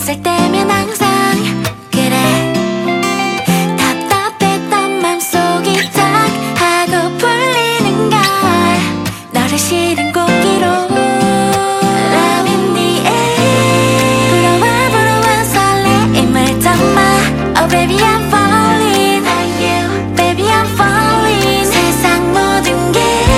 있을 때면 항상 그래 답답했던 맘속이 딱 하고 풀리는 걸 너를 실은 공기로 Love in the air 부러워 설레임을 담아 Oh baby I'm falling Baby I'm falling 세상 모든 게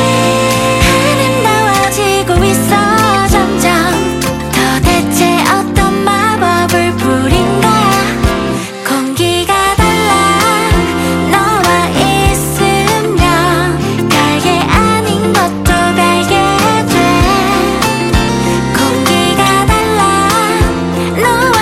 아름다워지고 있어 점점 도대체 어떤 마법을 부린 거야 공기가 달라 너와 있으면 별게 아닌 것도 별게 돼 공기가 달라 너와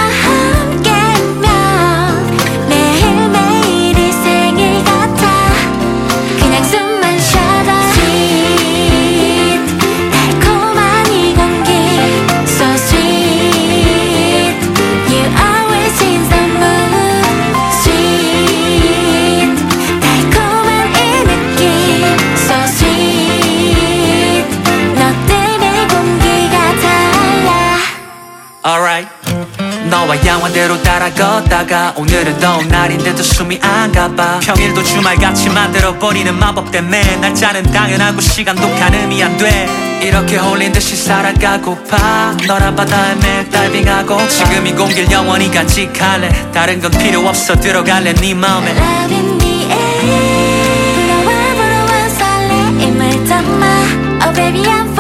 함께면 매일매일이 생일 같아 그냥 숨만 쉬어도 Sweet 달콤한 이 공기 So sweet You always in the mood Sweet 달콤한 이 느낌 So sweet 너 때문에 공기가 달라 Alright 너와 양화대로 따라 걷다가 오늘은 더운 날인데도 숨이 안 가봐 평일도 주말같이 만들어버리는 마법 때문에 날짜는 당연하고 시간도 가늠이 안 돼 이렇게 홀린 듯이 살아가고파 너란 바다에 매일 다이빙하고 지금 이 공기를 영원히 간직할래 다른 건 필요 없어 들어갈래 네 맘에 Love in the air 부러워 설레임을 담아 Oh baby I'm